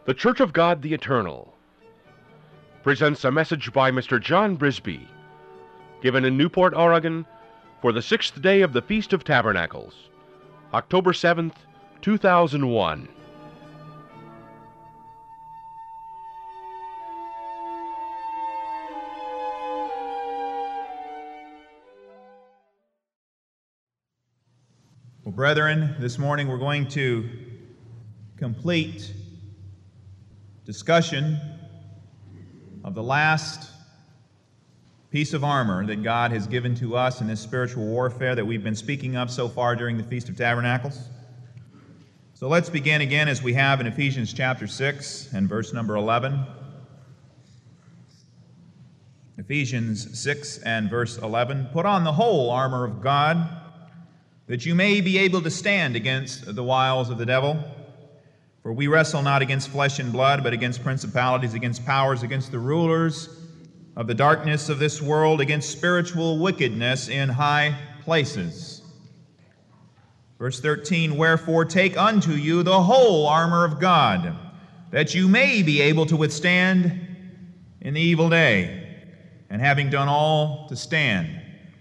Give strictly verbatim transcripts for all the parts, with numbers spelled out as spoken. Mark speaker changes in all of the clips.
Speaker 1: The Church of God the Eternal presents a message by Mister John Brisby, given in Newport, Oregon, for the sixth day of the Feast of Tabernacles, October seventh, two thousand one.
Speaker 2: Well, brethren, this morning we're going to complete discussion of the last piece of armor that God has given to us in this spiritual warfare that we've been speaking of so far during the Feast of Tabernacles. So let's begin again as we have in Ephesians chapter six and verse number eleven. Ephesians six and verse eleven. Put on the whole armor of God, that you may be able to stand against the wiles of the devil. For we wrestle not against flesh and blood, but against principalities, against powers, against the rulers of the darkness of this world, against spiritual wickedness in high places. Verse thirteen, wherefore take unto you the whole armor of God, that you may be able to withstand in the evil day, and having done all, to stand.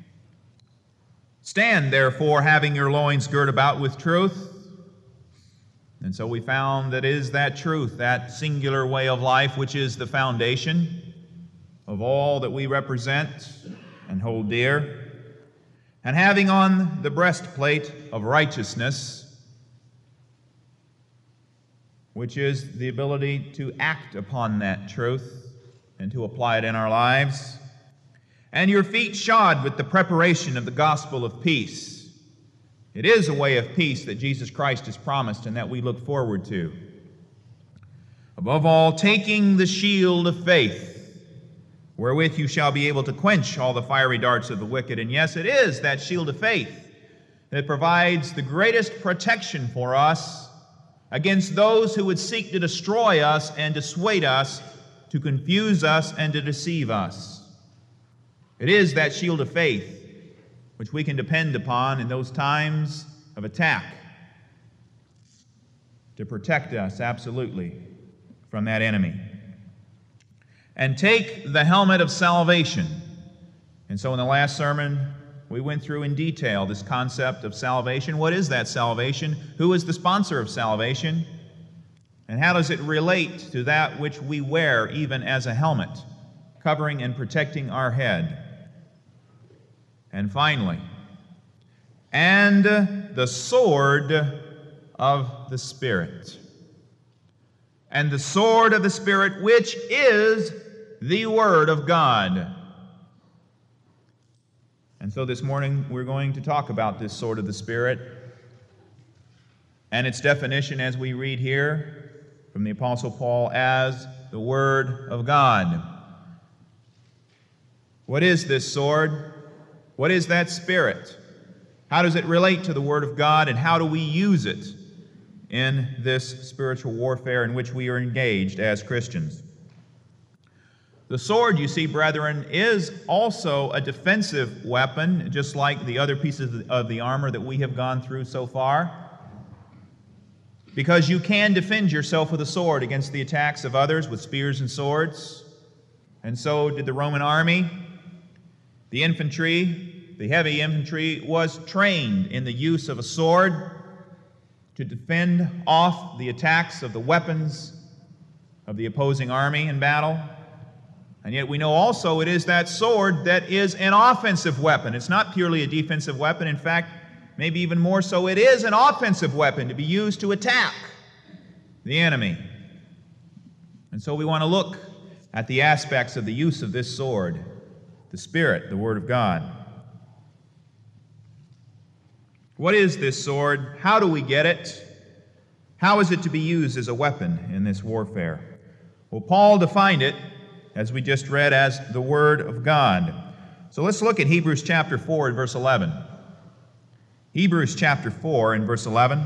Speaker 2: Stand, therefore, having your loins girt about with truth. And so we found that is that truth, that singular way of life, which is the foundation of all that we represent and hold dear. And having on the breastplate of righteousness, which is the ability to act upon that truth and to apply it in our lives. And your feet shod with the preparation of the gospel of peace. It is a way of peace that Jesus Christ has promised and that we look forward to. Above all, taking the shield of faith, wherewith you shall be able to quench all the fiery darts of the wicked. And yes, it is that shield of faith that provides the greatest protection for us against those who would seek to destroy us and dissuade us, to confuse us and to deceive us. It is that shield of faith which we can depend upon in those times of attack to protect us absolutely from that enemy. And take the helmet of salvation. And so in the last sermon, we went through in detail this concept of salvation. What is that salvation? Who is the sponsor of salvation? And how does it relate to that which we wear even as a helmet, covering and protecting our head? And finally, and the sword of the Spirit. And the sword of the Spirit, which is the Word of God. And so this morning we're going to talk about this sword of the Spirit and its definition as we read here from the Apostle Paul as the Word of God. What is this sword? What is that Spirit? How does it relate to the Word of God, and how do we use it in this spiritual warfare in which we are engaged as Christians? The sword, you see, brethren, is also a defensive weapon, just like the other pieces of the armor that we have gone through so far, because you can defend yourself with a sword against the attacks of others with spears and swords. And so did the Roman army. The infantry, the heavy infantry, was trained in the use of a sword to defend off the attacks of the weapons of the opposing army in battle. And yet we know also it is that sword that is an offensive weapon. It's not purely a defensive weapon. In fact, maybe even more so, it is an offensive weapon to be used to attack the enemy. And so we want to look at the aspects of the use of this sword. The Spirit, the Word of God. What is this sword? How do we get it? How is it to be used as a weapon in this warfare? Well, Paul defined it, as we just read, as the Word of God. So let's look at Hebrews chapter four and verse eleven. Hebrews chapter four and verse eleven.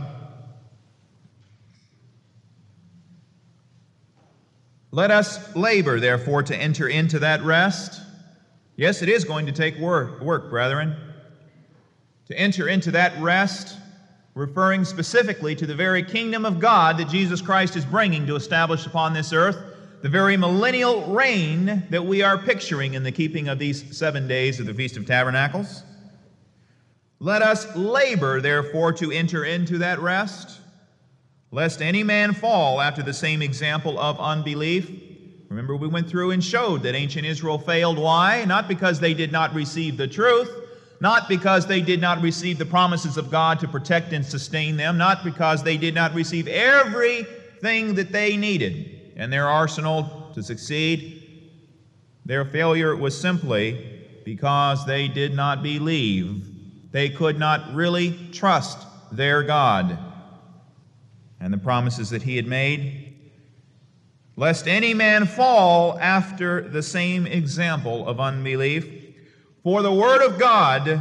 Speaker 2: Let us labor, therefore, to enter into that rest. Yes, it is going to take work, work, brethren, to enter into that rest referring specifically to the very kingdom of God that Jesus Christ is bringing to establish upon this earth, the very millennial reign that we are picturing in the keeping of these seven days of the Feast of Tabernacles. Let us labor, therefore, to enter into that rest, lest any man fall after the same example of unbelief. Remember, we went through and showed that ancient Israel failed. Why? Not because they did not receive the truth, not because they did not receive the promises of God to protect and sustain them, not because they did not receive everything that they needed in their arsenal to succeed. Their failure was simply because they did not believe. They could not really trust their God and the promises that He had made, lest any man fall after the same example of unbelief. For the Word of God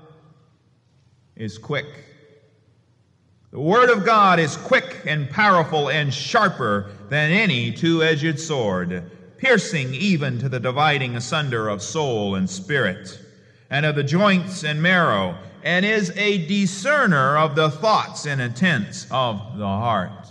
Speaker 2: is quick. The Word of God is quick and powerful and sharper than any two-edged sword, piercing even to the dividing asunder of soul and spirit, and of the joints and marrow, and is a discerner of the thoughts and intents of the heart.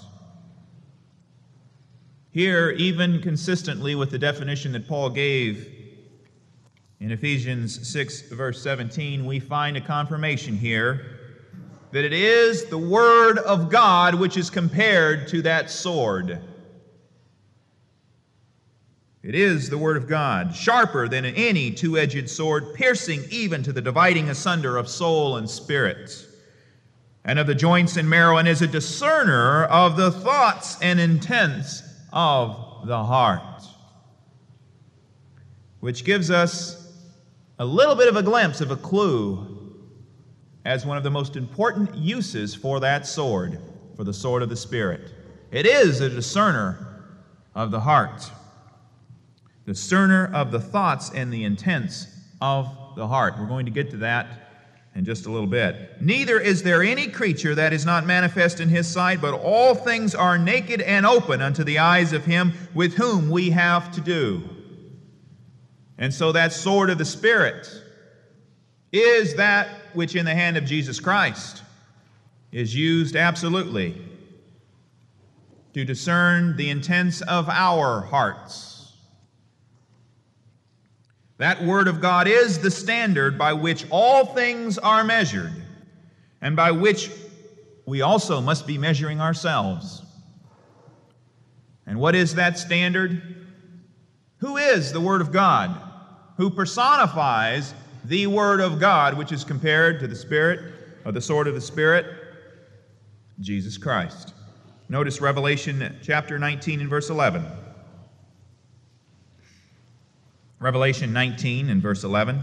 Speaker 2: Here, even consistently with the definition that Paul gave in Ephesians six, verse seventeen, we find a confirmation here that it is the Word of God which is compared to that sword. It is the Word of God, sharper than any two-edged sword, piercing even to the dividing asunder of soul and spirit, and of the joints and marrow, and is a discerner of the thoughts and intents of the heart, which gives us a little bit of a glimpse of a clue as one of the most important uses for that sword, for the sword of the Spirit. It is a discerner of the heart, discerner of the thoughts and the intents of the heart. We're going to get to that in just a little bit. Neither is there any creature that is not manifest in His sight, but all things are naked and open unto the eyes of Him with whom we have to do. And so that sword of the Spirit is that which in the hand of Jesus Christ is used absolutely to discern the intents of our hearts. That Word of God is the standard by which all things are measured, and by which we also must be measuring ourselves. And what is that standard? Who is the Word of God? Who personifies the Word of God, which is compared to the Spirit, or the sword of the Spirit? Jesus Christ. Notice Revelation chapter nineteen and verse eleven. Revelation nineteen and verse eleven.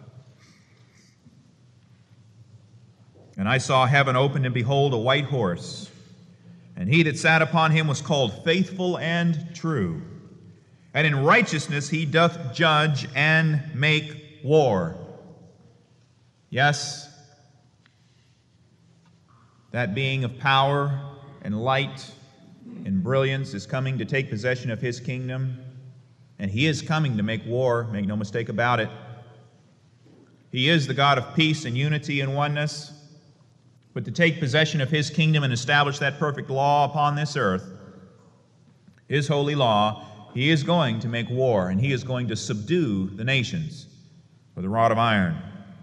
Speaker 2: And I saw heaven opened, and behold, a white horse. And he that sat upon him was called Faithful and True. And in righteousness he doth judge and make war. Yes, that being of power and light and brilliance is coming to take possession of His kingdom. And He is coming to make war, make no mistake about it. He is the God of peace and unity and oneness. But to take possession of His kingdom and establish that perfect law upon this earth, His holy law, He is going to make war, and He is going to subdue the nations with a rod of iron.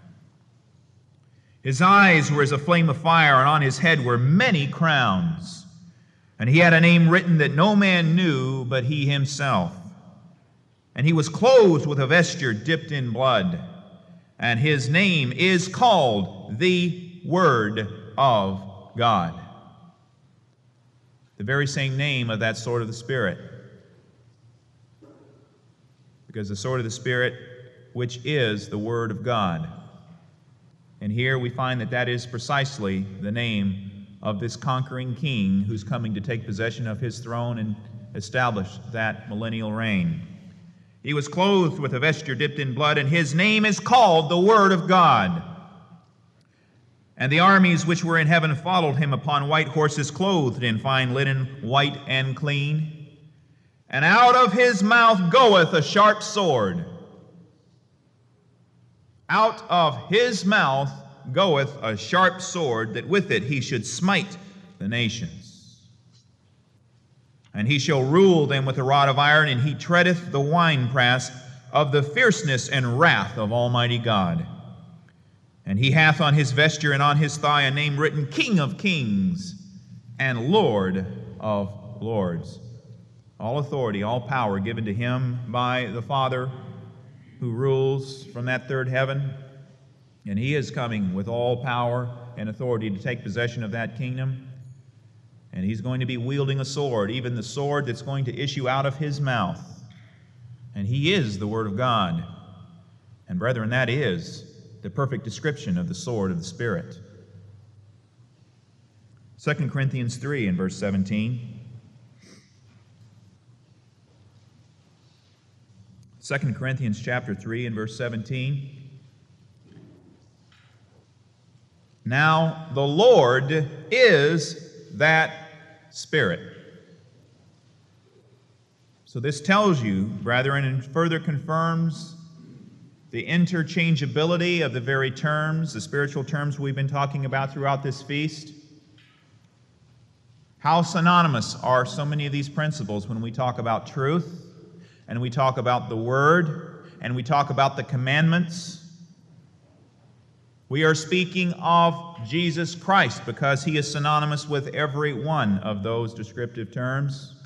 Speaker 2: His eyes were as a flame of fire, and on His head were many crowns. And He had a name written that no man knew but He Himself. And He was clothed with a vesture dipped in blood, and His name is called the Word of God. The very same name of that sword of the Spirit. Because the sword of the Spirit, which is the Word of God. And here we find that that is precisely the name of this conquering king who's coming to take possession of His throne and establish that millennial reign. He was clothed with a vesture dipped in blood, and His name is called the Word of God. And the armies which were in heaven followed Him upon white horses, clothed in fine linen, white and clean. And out of His mouth goeth a sharp sword. Out of His mouth goeth a sharp sword, that with it he should smite the nations. And he shall rule them with a rod of iron, and he treadeth the winepress of the fierceness and wrath of Almighty God. And he hath on his vesture and on his thigh a name written, King of Kings and Lord of Lords. All authority, all power given to him by the Father, who rules from that third heaven. And he is coming with all power and authority to take possession of that kingdom. And he's going to be wielding a sword, even the sword that's going to issue out of his mouth. And he is the Word of God. And brethren, that is the perfect description of the sword of the Spirit. Second Corinthians three and verse seventeen. Second Corinthians chapter three and verse seventeen. Now the Lord is that Spirit. So this tells you, brethren, and further confirms the interchangeability of the very terms, the spiritual terms we've been talking about throughout this feast. How synonymous are so many of these principles when we talk about truth, and we talk about the Word, and we talk about the commandments. We are speaking of Jesus Christ because he is synonymous with every one of those descriptive terms.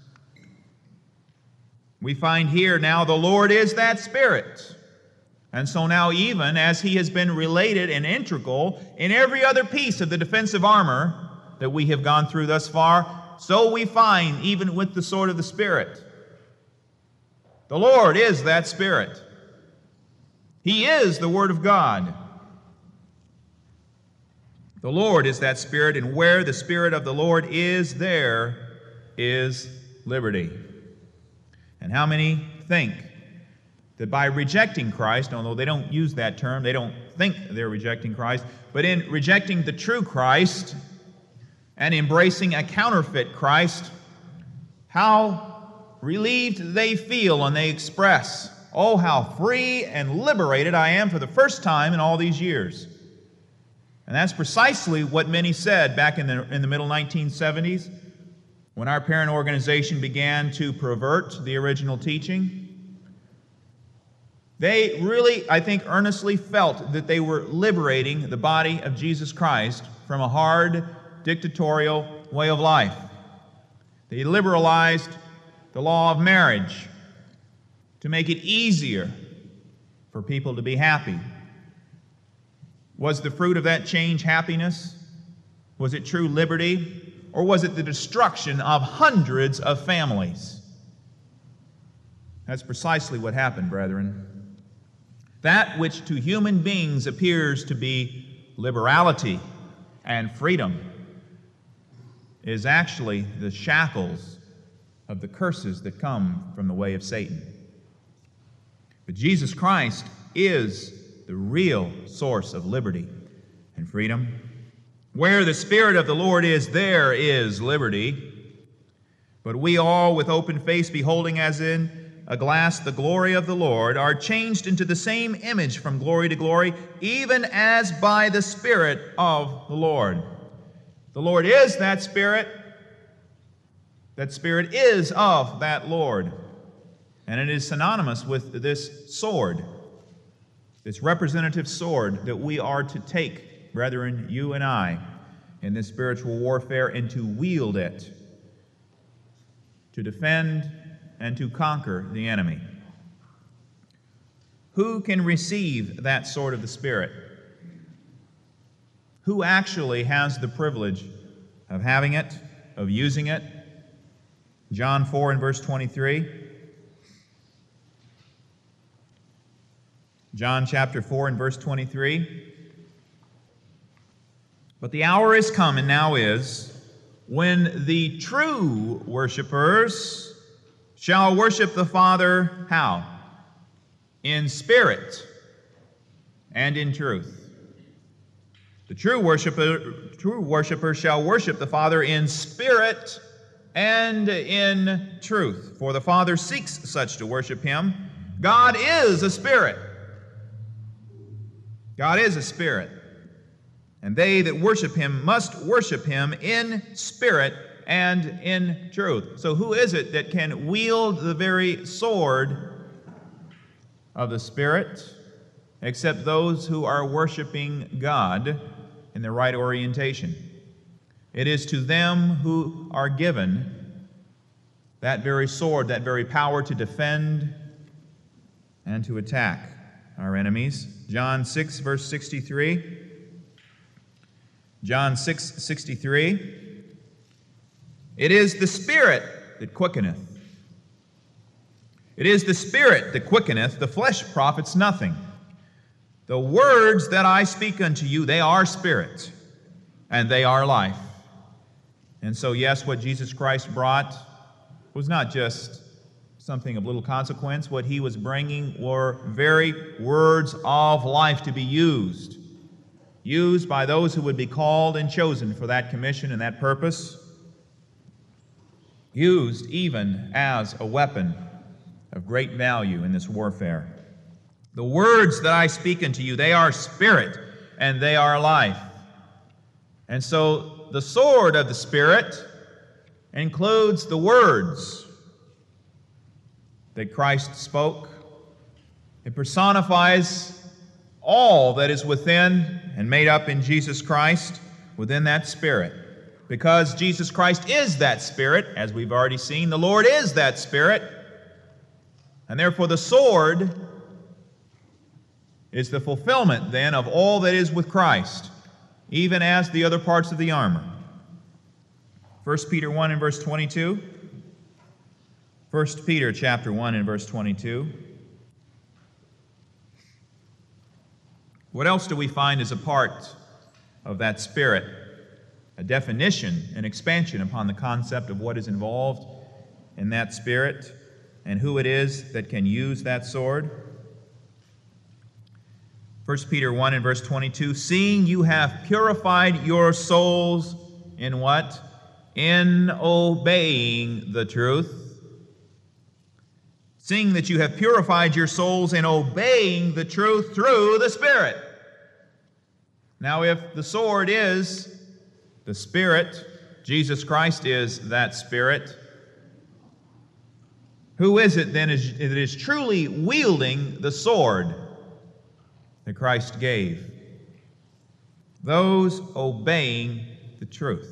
Speaker 2: We find here now the Lord is that Spirit. And so now, even as he has been related and integral in every other piece of the defensive armor that we have gone through thus far, so we find even with the sword of the Spirit. The Lord is that Spirit. He is the Word of God. The Lord is that Spirit, and where the Spirit of the Lord is, there is liberty. And how many think that by rejecting Christ, although they don't use that term, they don't think they're rejecting Christ, but in rejecting the true Christ and embracing a counterfeit Christ, how relieved they feel and they express, oh, how free and liberated I am for the first time in all these years. And that's precisely what many said back in the, in the middle nineteen seventies when our parent organization began to pervert the original teaching. They really, I think, earnestly felt that they were liberating the body of Jesus Christ from a hard, dictatorial way of life. They liberalized the law of marriage to make it easier for people to be happy. Was the fruit of that change happiness? Was it true liberty? Or was it the destruction of hundreds of families? That's precisely what happened, brethren. That which to human beings appears to be liberality and freedom is actually the shackles of the curses that come from the way of Satan. But Jesus Christ is the real source of liberty and freedom. Where the Spirit of the Lord is, there is liberty. But we all, with open face, beholding as in a glass the glory of the Lord, are changed into the same image from glory to glory, even as by the Spirit of the Lord. The Lord is that Spirit. That Spirit is of that Lord. And it is synonymous with this sword, this representative sword that we are to take, brethren, you and I, in this spiritual warfare, and to wield it, to defend and to conquer the enemy. Who can receive that sword of the Spirit? Who actually has the privilege of having it, of using it? John four and verse twenty-three. John chapter four and verse twenty-three. But the hour is come, and now is, when the true worshipers shall worship the Father, how? In spirit and in truth. The true worshiper, true worshiper shall worship the Father in spirit and in truth. For the Father seeks such to worship him. God is a spirit. God is a spirit. And they that worship him must worship him in spirit and in truth. So who is it that can wield the very sword of the Spirit except those who are worshiping God in the right orientation? It is to them who are given that very sword, that very power to defend and to attack our enemies. John six, verse sixty-three. John six, sixty-three. It is the Spirit that quickeneth. It is the Spirit that quickeneth, the flesh profits nothing. The words that I speak unto you, they are spirit, and they are life. And so, yes, what Jesus Christ brought was not just something of little consequence. What he was bringing were very words of life to be used, used by those who would be called and chosen for that commission and that purpose, used even as a weapon of great value in this warfare. The words that I speak unto you, they are spirit and they are life. And so the sword of the Spirit includes the words that Christ spoke. It personifies all that is within and made up in Jesus Christ within that Spirit. Because Jesus Christ is that Spirit, as we've already seen, the Lord is that Spirit. And therefore the sword is the fulfillment then of all that is with Christ, even as the other parts of the armor. First Peter one and verse twenty-two. First Peter chapter one and verse twenty-two. What else do we find as a part of that Spirit? A definition, an expansion upon the concept of what is involved in that Spirit and who it is that can use that sword. First Peter one and verse twenty-two, seeing you have purified your souls in what? In obeying the truth. Seeing that you have purified your souls in obeying the truth through the Spirit. Now, if the sword is the Spirit, Jesus Christ is that Spirit, who is it then that is truly wielding the sword that Christ gave? Those obeying the truth.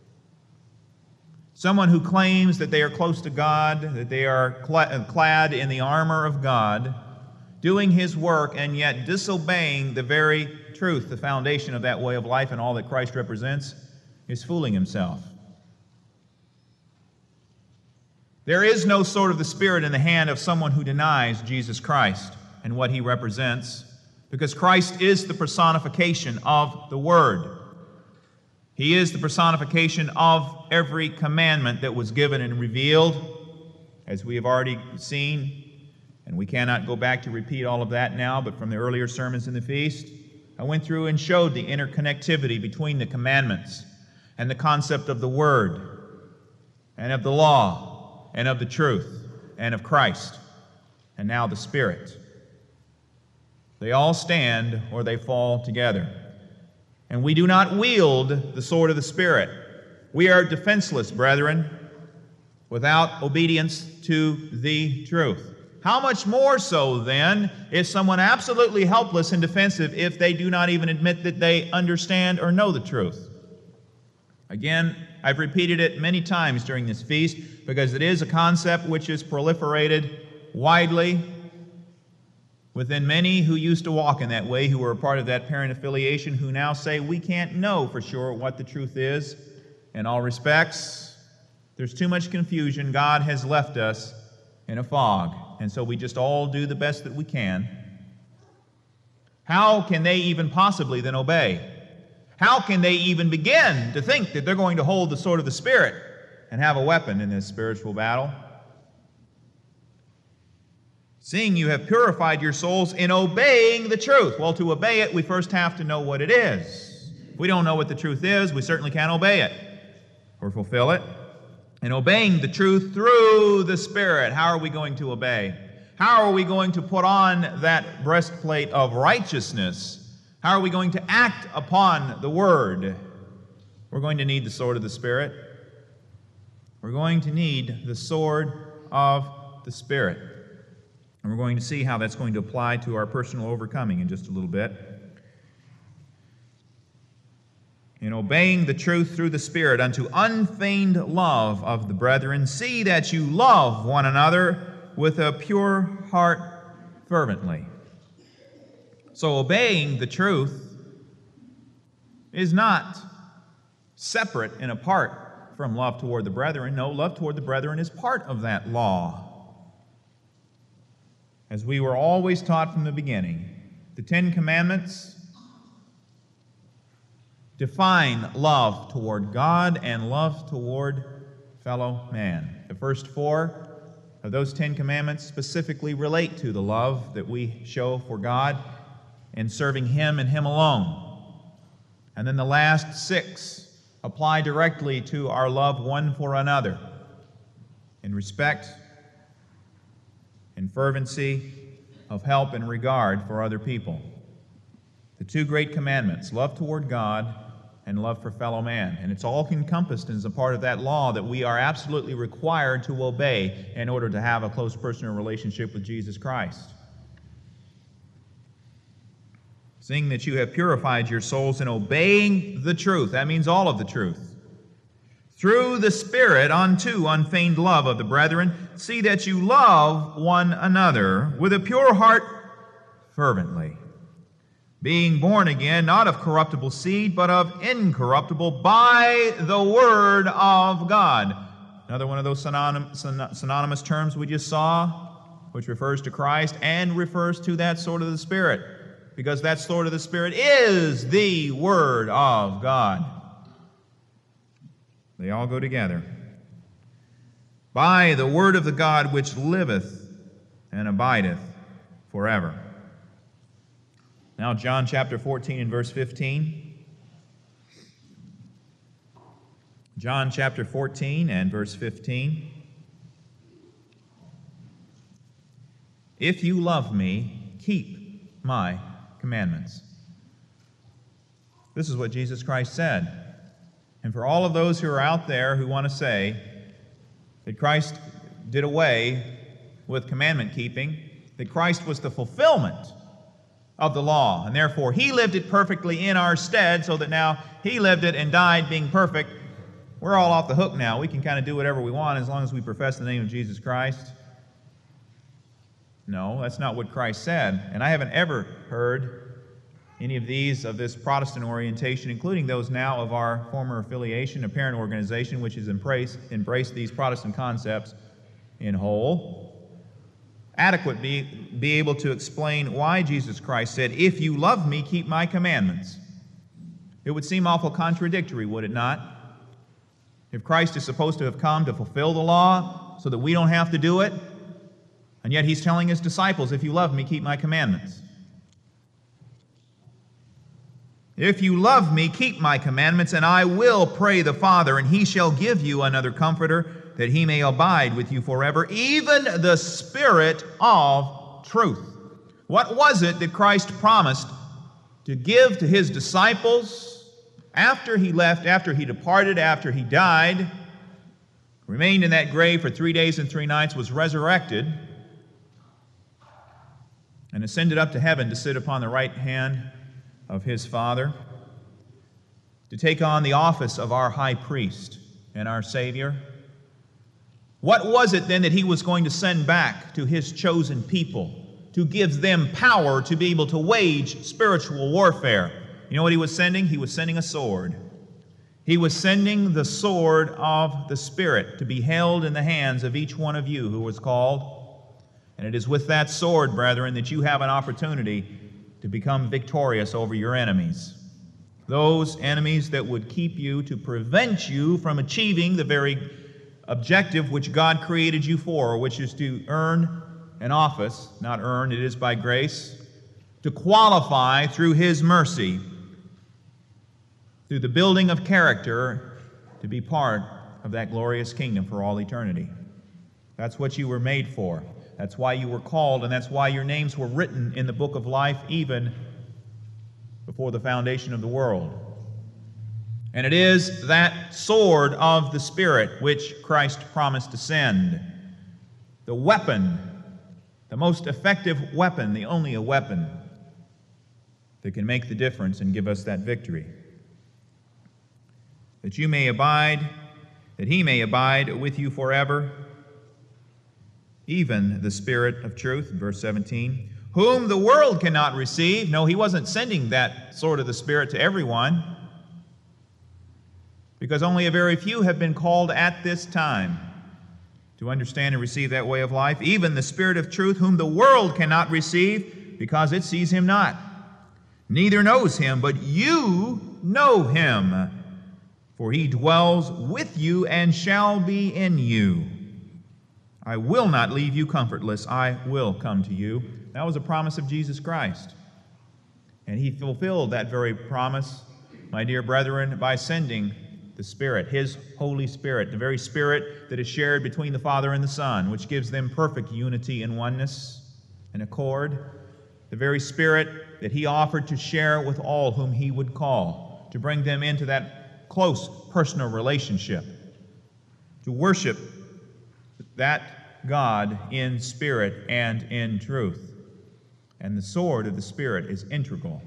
Speaker 2: Someone who claims that they are close to God, that they are clad in the armor of God, doing His work and yet disobeying the very truth, the foundation of that way of life and all that Christ represents, is fooling himself. There is no sword of the Spirit in the hand of someone who denies Jesus Christ and what He represents, because Christ is the personification of the Word. He is the personification of every commandment that was given and revealed, as we have already seen, and we cannot go back to repeat all of that now, but from the earlier sermons in the feast, I went through and showed the interconnectivity between the commandments and the concept of the Word and of the law and of the truth and of Christ and now the Spirit. They all stand or they fall together. And we do not wield the sword of the Spirit. We are defenseless, brethren, without obedience to the truth. How much more so, then, is someone absolutely helpless and defensive if they do not even admit that they understand or know the truth? Again, I've repeated it many times during this feast because it is a concept which is proliferated widely within many who used to walk in that way, who were a part of that parent affiliation, who now say we can't know for sure what the truth is. In all respects, there's too much confusion. God has left us in a fog, and so we just all do the best that we can. How can they even possibly then obey? How can they even begin to think that they're going to hold the sword of the Spirit and have a weapon in this spiritual battle? Seeing you have purified your souls in obeying the truth. Well, to obey it, we first have to know what it is. If we don't know what the truth is, we certainly can't obey it or fulfill it. And obeying the truth through the Spirit. How are we going to obey? How are we going to put on that breastplate of righteousness How are we going to act upon the Word? We're going to need the sword of the Spirit. We're going to need the sword of the Spirit. And we're going to see how that's going to apply to our personal overcoming in just a little bit. In obeying the truth through the Spirit unto unfeigned love of the brethren, see that you love one another with a pure heart fervently. So obeying the truth is not separate and apart from love toward the brethren. No, love toward the brethren is part of that law. As we were always taught from the beginning, the Ten Commandments define love toward God and love toward fellow man. The first four of those Ten Commandments specifically relate to the love that we show for God in serving Him and Him alone. And then the last six apply directly to our love one for another in respect and fervency of help and regard for other people. The two great commandments, love toward God and love for fellow man. And it's all encompassed as a part of that law that we are absolutely required to obey in order to have a close personal relationship with Jesus Christ. Seeing that you have purified your souls in obeying the truth, that means all of the truth, through the Spirit unto unfeigned love of the brethren, see that you love one another with a pure heart fervently, being born again, not of corruptible seed, but of incorruptible, by the word of God. Another one of those synonymous, synonymous terms we just saw, which refers to Christ and refers to that sword of the Spirit, because that sword of the Spirit is the word of God. They all go together. By the word of the God which liveth and abideth forever. Now, John chapter fourteen and verse fifteen. John chapter fourteen and verse fifteen. If you love me, keep my commandments. This is what Jesus Christ said. And for all of those who are out there who want to say that Christ did away with commandment keeping, that Christ was the fulfillment of the law, and therefore He lived it perfectly in our stead, so that now He lived it and died being perfect, we're all off the hook now. We can kind of do whatever we want as long as we profess the name of Jesus Christ. No, that's not what Christ said. And I haven't ever heard any of these of this Protestant orientation, including those now of our former affiliation, a parent organization which has embraced, embraced these Protestant concepts in whole, adequate be, be able to explain why Jesus Christ said, if you love me, keep my commandments. It would seem awful contradictory, would it not? If Christ is supposed to have come to fulfill the law so that we don't have to do it, and yet He's telling His disciples, if you love me, keep my commandments. If you love me, keep my commandments, and I will pray the Father, and He shall give you another Comforter, that He may abide with you forever, even the Spirit of truth. What was it that Christ promised to give to His disciples after He left, after He departed, after He died, remained in that grave for three days and three nights, was resurrected, and ascended up to heaven to sit upon the right hand of His Father, to take on the office of our high priest and our Savior? What was it then that He was going to send back to His chosen people to give them power to be able to wage spiritual warfare? You know what He was sending? He was sending a sword. He was sending the sword of the Spirit to be held in the hands of each one of you who was called. And it is with that sword, brethren, that you have an opportunity to become victorious over your enemies. Those enemies that would keep you, to prevent you from achieving the very objective which God created you for, which is to earn an office, not earn, it is by grace, to qualify through His mercy, through the building of character, to be part of that glorious kingdom for all eternity. That's what you were made for. That's why you were called, and that's why your names were written in the book of life even before the foundation of the world. And it is that sword of the Spirit which Christ promised to send, the weapon, the most effective weapon, the only a weapon that can make the difference and give us that victory. That you may abide, that he may abide with you forever, even the Spirit of truth, verse seventeen, whom the world cannot receive. No, he wasn't sending that sword of the Spirit to everyone, because only a very few have been called at this time to understand and receive that way of life. Even the Spirit of truth, whom the world cannot receive, because it sees him not, neither knows him, but you know him, for he dwells with you and shall be in you. I will not leave you comfortless. I will come to you. That was a promise of Jesus Christ. And he fulfilled that very promise, my dear brethren, by sending the Spirit, his Holy Spirit, the very Spirit that is shared between the Father and the Son, which gives them perfect unity and oneness and accord. The very Spirit that he offered to share with all whom he would call, to bring them into that close personal relationship, to worship that God in spirit and in truth. And the sword of the Spirit is integral.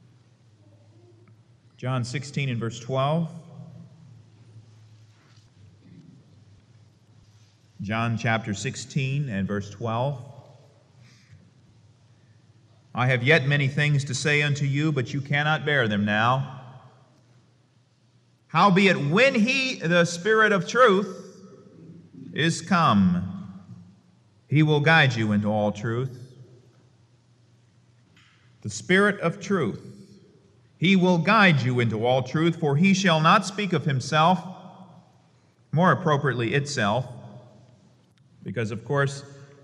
Speaker 2: John sixteen and verse twelve. John chapter sixteen and verse twelve. I have yet many things to say unto you, but you cannot bear them now. Howbeit, when he, the Spirit of truth, is come, he will guide you into all truth. The Spirit of truth, he will guide you into all truth, for he shall not speak of himself, more appropriately itself, because, of course,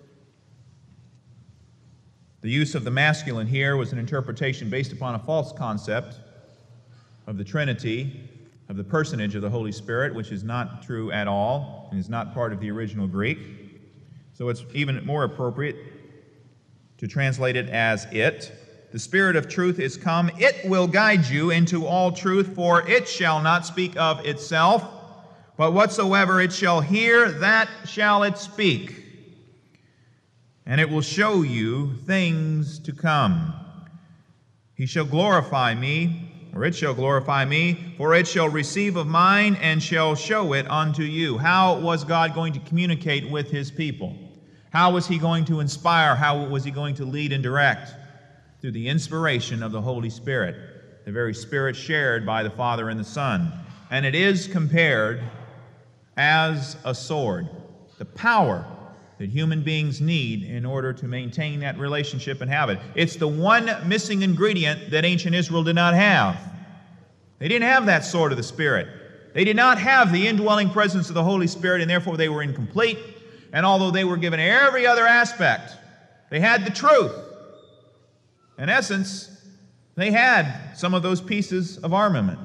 Speaker 2: the use of the masculine here was an interpretation based upon a false concept of the Trinity, of the personage of the Holy Spirit, which is not true at all and is not part of the original Greek. So it's even more appropriate to translate it as it. The Spirit of truth is come. It will guide you into all truth, for it shall not speak of itself, but whatsoever it shall hear, that shall it speak. And it will show you things to come. He shall glorify me, or it shall glorify me, for it shall receive of mine and shall show it unto you. How was God going to communicate with his people? How was he going to inspire? How was he going to lead and direct? Through the inspiration of the Holy Spirit, the very Spirit shared by the Father and the Son. And it is compared as a sword, the power that human beings need in order to maintain that relationship and have it. It's the one missing ingredient that ancient Israel did not have. They didn't have that sword of the Spirit. They did not have the indwelling presence of the Holy Spirit, and therefore they were incomplete. And although they were given every other aspect, they had the truth. In essence, they had some of those pieces of armament.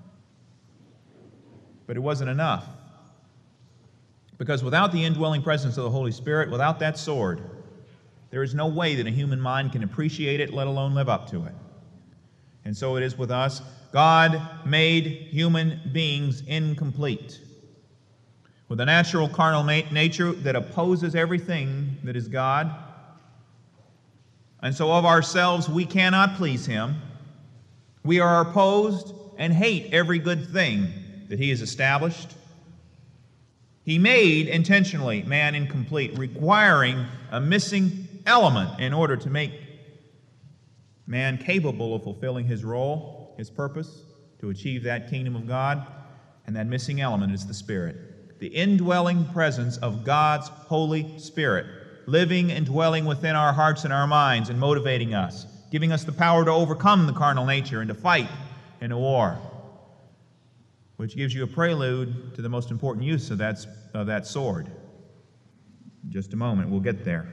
Speaker 2: But it wasn't enough. Because without the indwelling presence of the Holy Spirit, without that sword, there is no way that a human mind can appreciate it, let alone live up to it. And so it is with us. God made human beings incomplete, with a natural carnal nature that opposes everything that is God. And so of ourselves we cannot please him. We are opposed and hate every good thing that he has established. He made intentionally man incomplete, requiring a missing element in order to make man capable of fulfilling his role, his purpose, to achieve that kingdom of God. And that missing element is the Spirit. The indwelling presence of God's Holy Spirit, living and dwelling within our hearts and our minds and motivating us, giving us the power to overcome the carnal nature and to fight in a war, which gives you a prelude to the most important use of that, of that sword. In just a moment, we'll get there.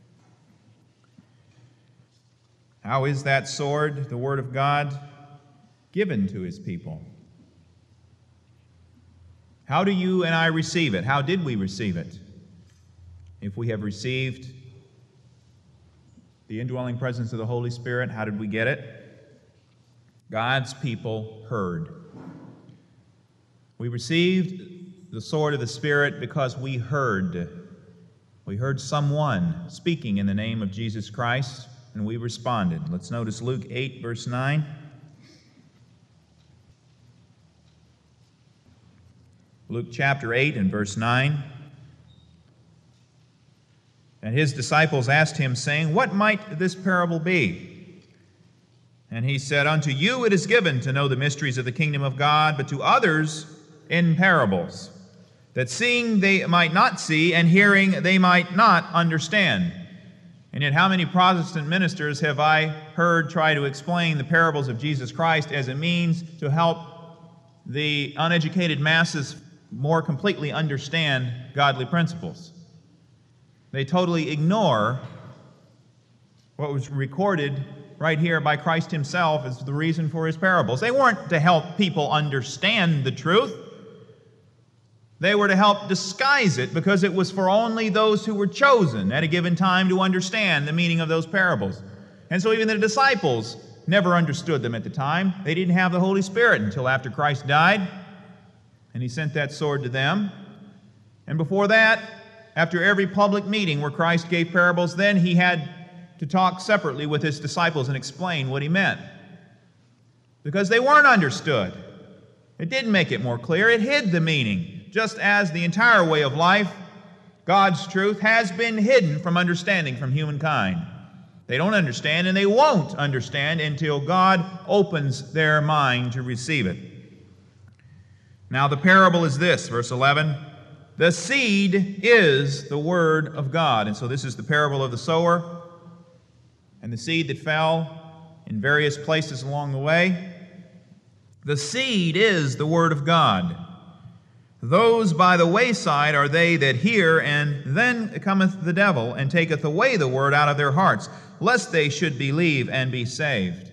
Speaker 2: How is that sword, the Word of God, given to his people? How do you and I receive it? How did we receive it? If we have received the indwelling presence of the Holy Spirit, how did we get it? God's people heard. We received the sword of the Spirit because we heard. We heard someone speaking in the name of Jesus Christ, and we responded. Let's notice Luke eight, verse nine. Luke chapter eight and verse nine. And his disciples asked him, saying, What might this parable be? And he said, Unto you it is given to know the mysteries of the kingdom of God, but to others in parables, that seeing they might not see, and hearing they might not understand. And yet how many Protestant ministers have I heard try to explain the parables of Jesus Christ as a means to help the uneducated masses more completely understand godly principles? They totally ignore what was recorded right here by Christ himself as the reason for his parables. They weren't to help people understand the truth. They were to help disguise it, because it was for only those who were chosen at a given time to understand the meaning of those parables. And so even the disciples never understood them at the time. They didn't have the Holy Spirit until after Christ died, and he sent that sword to them. And before that, after every public meeting where Christ gave parables, then he had to talk separately with his disciples and explain what he meant, because they weren't understood. It didn't make it more clear. It hid the meaning. Just as the entire way of life, God's truth, has been hidden from understanding from humankind. They don't understand, and they won't understand until God opens their mind to receive it. Now the parable is this, verse eleven. The seed is the word of God. And so this is the parable of the sower and the seed that fell in various places along the way. The seed is the word of God. Those by the wayside are they that hear, and then cometh the devil, and taketh away the word out of their hearts, lest they should believe and be saved.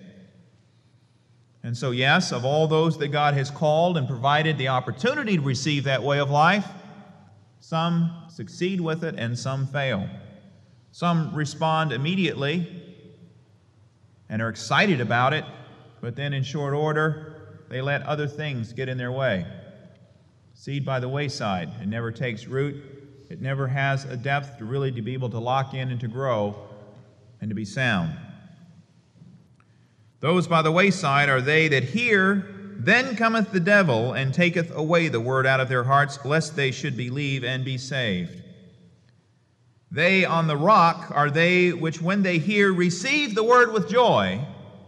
Speaker 2: And so, yes, of all those that God has called and provided the opportunity to receive that way of life, some succeed with it and some fail. Some respond immediately and are excited about it, but then in short order, they let other things get in their way. Seed by the wayside. It never takes root. It never has a depth to really to be able to lock in and to grow and to be sound. Those by the wayside are they that hear, then cometh the devil, and taketh away the word out of their hearts, lest they should believe and be saved. They on the rock are they which, when they hear, receive the word with joy,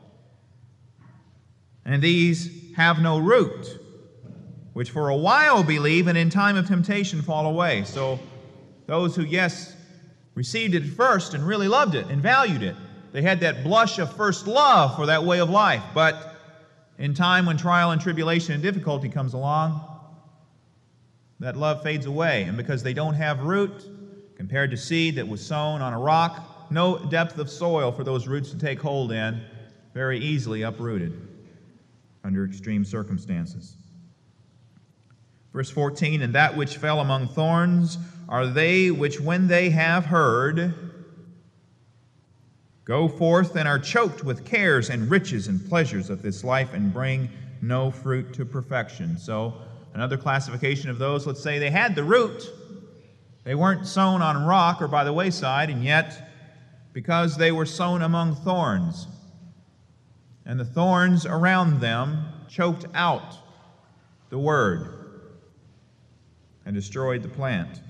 Speaker 2: and these have no root, which for a while believe, and in time of temptation fall away. So those who, yes, received it at first and really loved it and valued it, they had that blush of first love for that way of life. But in time when trial and tribulation and difficulty comes along, that love fades away. And because they don't have root, compared to seed that was sown on a rock, no depth of soil for those roots to take hold in, very easily uprooted under extreme circumstances. Verse fourteen, and that which fell among thorns are they which, when they have heard, go forth and are choked with cares and riches and pleasures of this life, and bring no fruit to perfection. So another classification of those, let's say they had the root. They weren't sown on rock or by the wayside, and yet because they were sown among thorns, and the thorns around them choked out the word and destroyed the plant.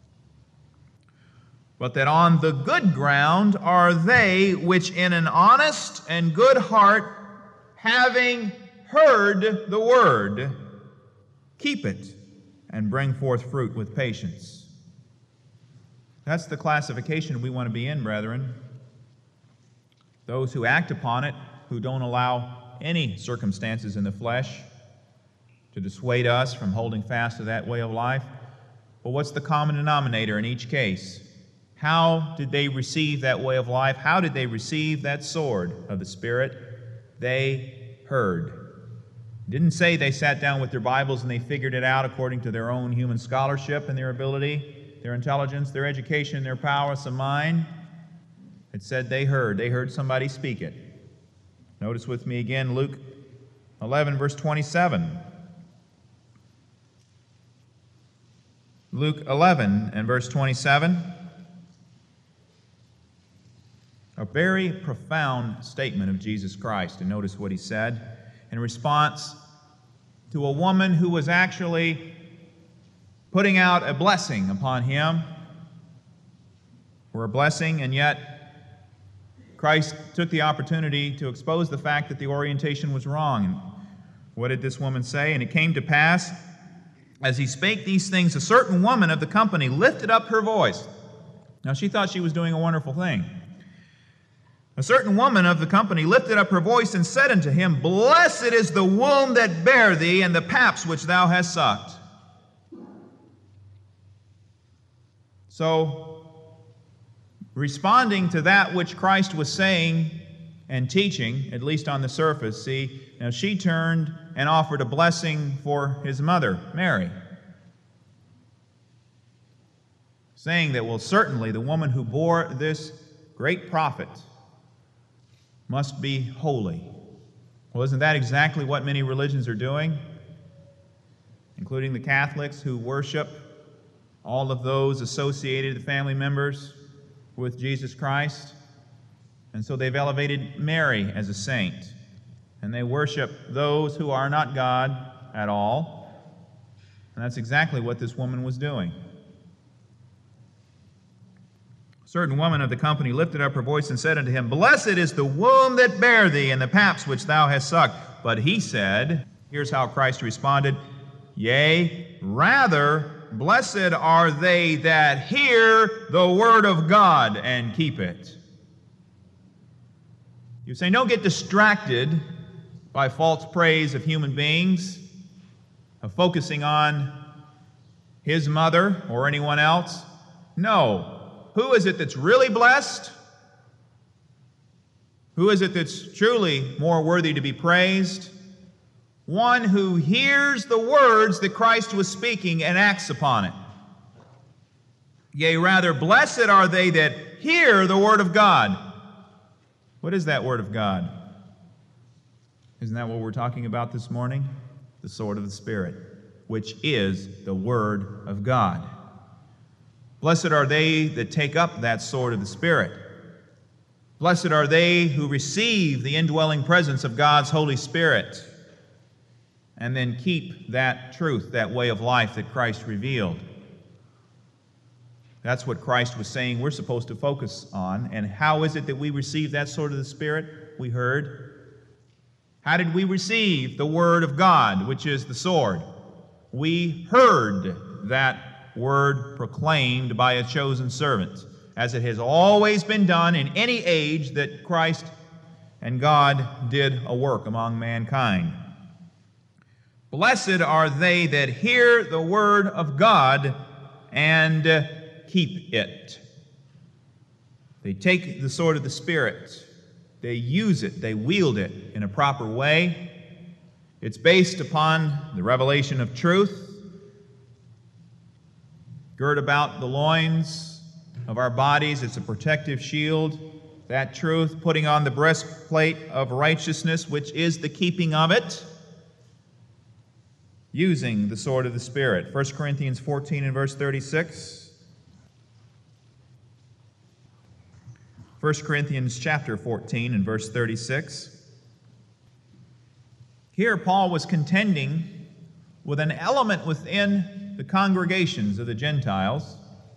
Speaker 2: But that on the good ground are they which in an honest and good heart, having heard the word, keep it and bring forth fruit with patience. That's the classification we want to be in, brethren. Those who act upon it, who don't allow any circumstances in the flesh to dissuade us from holding fast to that way of life. But what's the common denominator in each case? How did they receive that way of life? How did they receive that sword of the Spirit? They heard. It didn't say they sat down with their Bibles and they figured it out according to their own human scholarship and their ability, their intelligence, their education, their prowess of mind. It said they heard. They heard somebody speak it. Notice with me again Luke eleven, verse twenty-seven. Luke eleven and verse twenty-seven. A very profound statement of Jesus Christ. And notice what he said in response to a woman who was actually putting out a blessing upon him for a blessing, and yet Christ took the opportunity to expose the fact that the orientation was wrong. And what did this woman say? And it came to pass, as he spake these things, a certain woman of the company lifted up her voice. Now she thought she was doing a wonderful thing. A certain woman of the company lifted up her voice and said unto him, Blessed is the womb that bare thee, and the paps which thou hast sucked. So, responding to that which Christ was saying and teaching, at least on the surface, see, now she turned and offered a blessing for his mother, Mary, saying that, well, certainly the woman who bore this great prophet must be holy. Well, isn't that exactly what many religions are doing, including the Catholics who worship all of those associated, the family members, with Jesus Christ? And so they've elevated Mary as a saint, and they worship those who are not God at all. And that's exactly what this woman was doing. A certain woman of the company lifted up her voice and said unto him, Blessed is the womb that bare thee, and the paps which thou hast sucked. But he said, here's how Christ responded, Yea, rather, blessed are they that hear the word of God and keep it. You say, don't get distracted by false praise of human beings, of focusing on his mother or anyone else. No. Who is it that's really blessed? Who is it that's truly more worthy to be praised? One who hears the words that Christ was speaking and acts upon it. Yea, rather, blessed are they that hear the word of God. What is that word of God? Isn't that what we're talking about this morning? The sword of the Spirit, which is the word of God. Blessed are they that take up that sword of the Spirit. Blessed are they who receive the indwelling presence of God's Holy Spirit and then keep that truth, that way of life that Christ revealed. That's what Christ was saying we're supposed to focus on. And how is it that we receive that sword of the Spirit? We heard. How did we receive the Word of God, which is the sword? We heard that word proclaimed by a chosen servant, as it has always been done in any age that Christ and God did a work among mankind. Blessed are they that hear the word of God and keep it. They take the sword of the Spirit, they use it, they wield it in a proper way. It's based upon the revelation of truth. Gird about the loins of our bodies, it's a protective shield. That truth, putting on the breastplate of righteousness, which is the keeping of it, using the sword of the Spirit. First Corinthians fourteen and verse thirty-six. First Corinthians chapter fourteen and verse thirty-six. Here Paul was contending with an element within the congregations of the Gentiles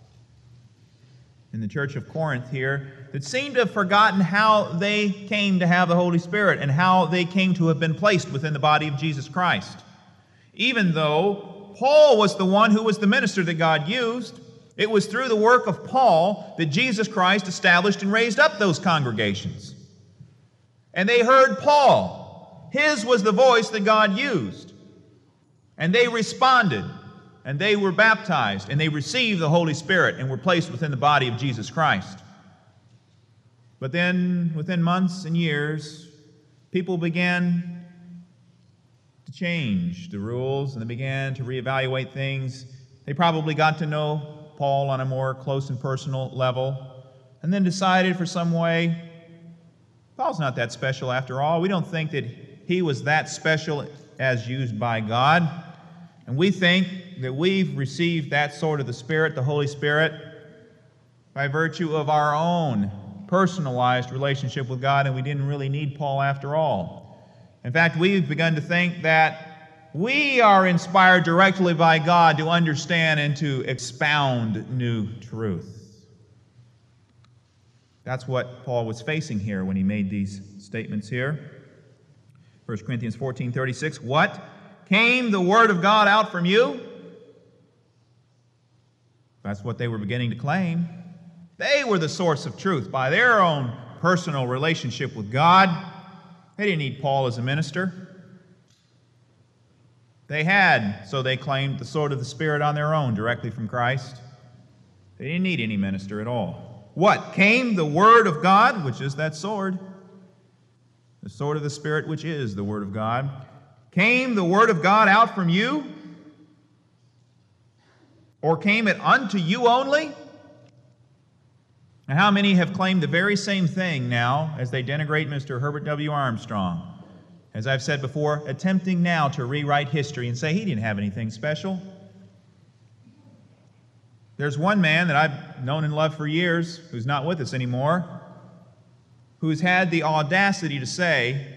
Speaker 2: in the church of Corinth here that seemed to have forgotten how they came to have the Holy Spirit and how they came to have been placed within the body of Jesus Christ. Even though Paul was the one who was the minister that God used, it was through the work of Paul that Jesus Christ established and raised up those congregations. And they heard Paul. His was the voice that God used. And they responded. And they were baptized, and they received the Holy Spirit and were placed within the body of Jesus Christ. But then, within months and years, people began to change the rules, and they began to reevaluate things. They probably got to know Paul on a more close and personal level, and then decided for some way, Paul's not that special after all. We don't think that he was that special as used by God. And we think that we've received that sort of the Spirit, the Holy Spirit, by virtue of our own personalized relationship with God, and we didn't really need Paul after all. In fact, we've begun to think that we are inspired directly by God to understand and to expound new truth. That's what Paul was facing here when he made these statements here. First Corinthians fourteen thirty-six, what? Came the word of God out from you? That's what they were beginning to claim. They were the source of truth by their own personal relationship with God. They didn't need Paul as a minister. They had, so they claimed, the sword of the Spirit on their own directly from Christ. They didn't need any minister at all. What? Came the word of God, which is that sword, the sword of the Spirit, which is the word of God. Came the word of God out from you? Or came it unto you only? And how many have claimed the very same thing now as they denigrate Mister Herbert W. Armstrong? As I've said before, attempting now to rewrite history and say he didn't have anything special. There's one man that I've known and loved for years, who's not with us anymore, who's had the audacity to say,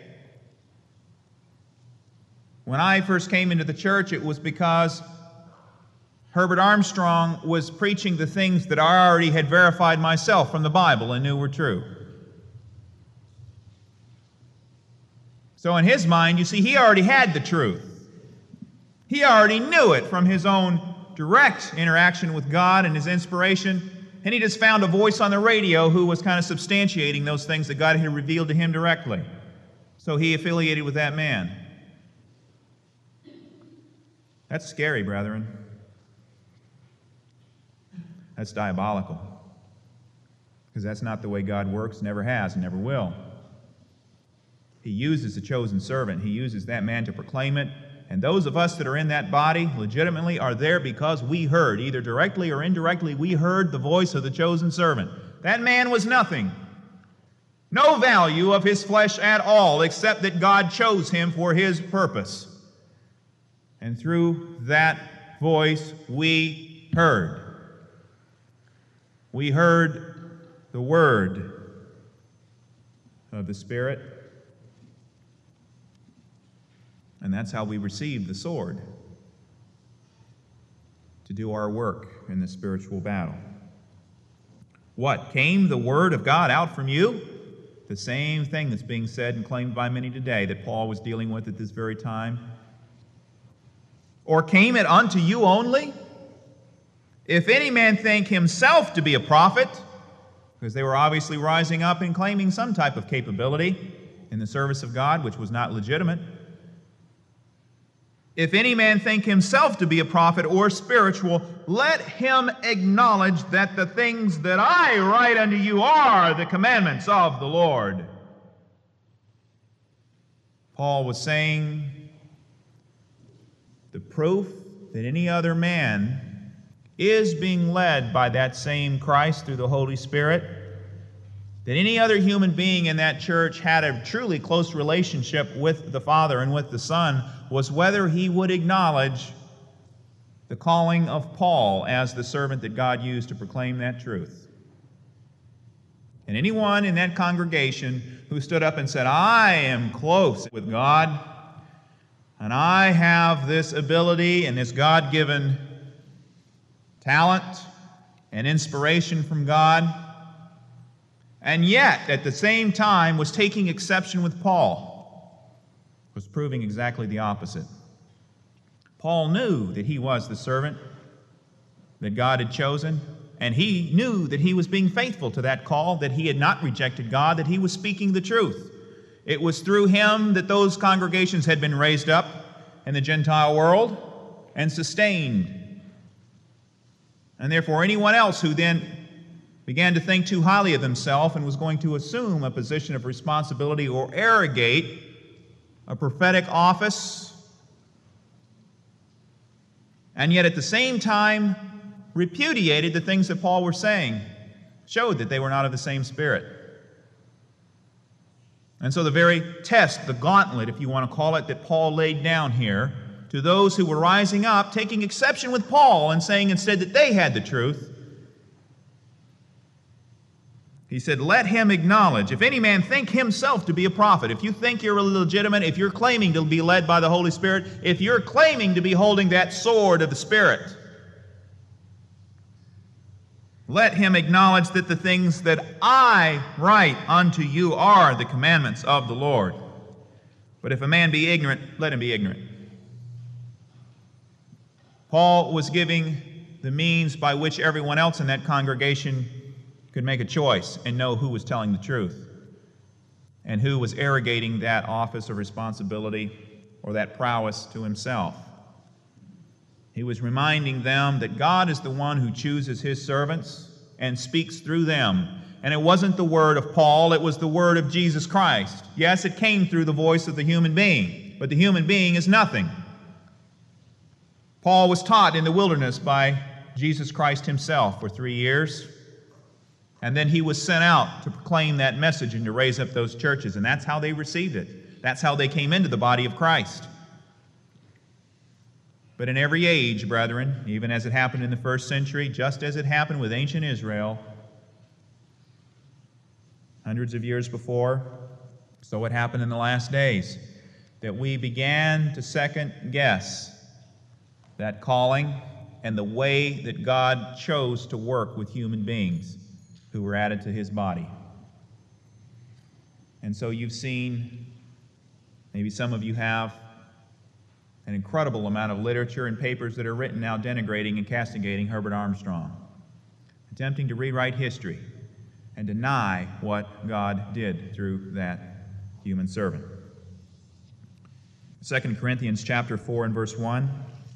Speaker 2: when I first came into the church, it was because Herbert Armstrong was preaching the things that I already had verified myself from the Bible and knew were true. So in his mind, you see, he already had the truth. He already knew it from his own direct interaction with God and his inspiration, and he just found a voice on the radio who was kind of substantiating those things that God had revealed to him directly. So he affiliated with that man. That's scary, brethren. That's diabolical. Because that's not the way God works, never has, and never will. He uses a chosen servant. He uses that man to proclaim it. And those of us that are in that body legitimately are there because we heard, either directly or indirectly, we heard the voice of the chosen servant. That man was nothing. No value of his flesh at all, except that God chose him for his purpose. And through that voice we heard. We heard the word of the Spirit, and that's how we received the sword to do our work in the spiritual battle. What? Came the word of God out from you? The same thing that's being said and claimed by many today that Paul was dealing with at this very time. Or came it unto you only? If any man think himself to be a prophet, because they were obviously rising up and claiming some type of capability in the service of God, which was not legitimate. If any man think himself to be a prophet or spiritual, let him acknowledge that the things that I write unto you are the commandments of the Lord. Paul was saying the proof that any other man is being led by that same Christ through the Holy Spirit, that any other human being in that church had a truly close relationship with the Father and with the Son, was whether he would acknowledge the calling of Paul as the servant that God used to proclaim that truth. And anyone in that congregation who stood up and said, I am close with God, and I have this ability and this God-given talent and inspiration from God, and yet at the same time was taking exception with Paul, was proving exactly the opposite. Paul knew that he was the servant that God had chosen, and he knew that he was being faithful to that call, that he had not rejected God, that he was speaking the truth. It was through him that those congregations had been raised up in the Gentile world and sustained. And therefore, anyone else who then began to think too highly of himself and was going to assume a position of responsibility or arrogate a prophetic office, and yet at the same time repudiated the things that Paul was saying, showed that they were not of the same spirit. And so the very test, the gauntlet, if you want to call it, that Paul laid down here to those who were rising up, taking exception with Paul and saying instead that they had the truth, he said, let him acknowledge, if any man think himself to be a prophet, if you think you're legitimate, if you're claiming to be led by the Holy Spirit, if you're claiming to be holding that sword of the Spirit, let him acknowledge that the things that I write unto you are the commandments of the Lord. But if a man be ignorant, let him be ignorant. Paul was giving the means by which everyone else in that congregation could make a choice and know who was telling the truth and who was arrogating that office of responsibility or that prowess to himself. He was reminding them that God is the one who chooses his servants and speaks through them. And it wasn't the word of Paul, it was the word of Jesus Christ. Yes, it came through the voice of the human being, but the human being is nothing. Paul was taught in the wilderness by Jesus Christ himself for three years. And then he was sent out to proclaim that message and to raise up those churches. And that's how they received it. That's how they came into the body of Christ. But in every age, brethren, even as it happened in the first century, just as it happened with ancient Israel, hundreds of years before, so it happened in the last days, that we began to second guess that calling and the way that God chose to work with human beings who were added to his body. And so you've seen, maybe some of you have, an incredible amount of literature and papers that are written now denigrating and castigating Herbert Armstrong, attempting to rewrite history and deny what God did through that human servant. Second Corinthians chapter four and verse one.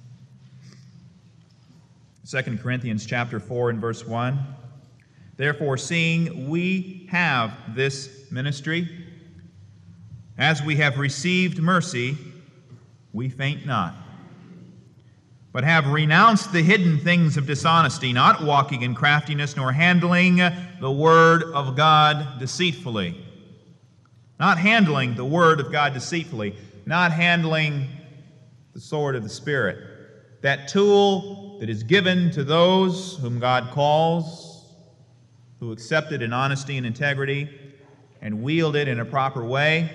Speaker 2: Second Corinthians chapter four and verse one. Therefore, seeing we have this ministry, as we have received mercy, we faint not, but have renounced the hidden things of dishonesty, not walking in craftiness, nor handling the word of God deceitfully. Not handling the word of God deceitfully, not handling the sword of the Spirit, that tool that is given to those whom God calls, who accept it in honesty and integrity, and wield it in a proper way.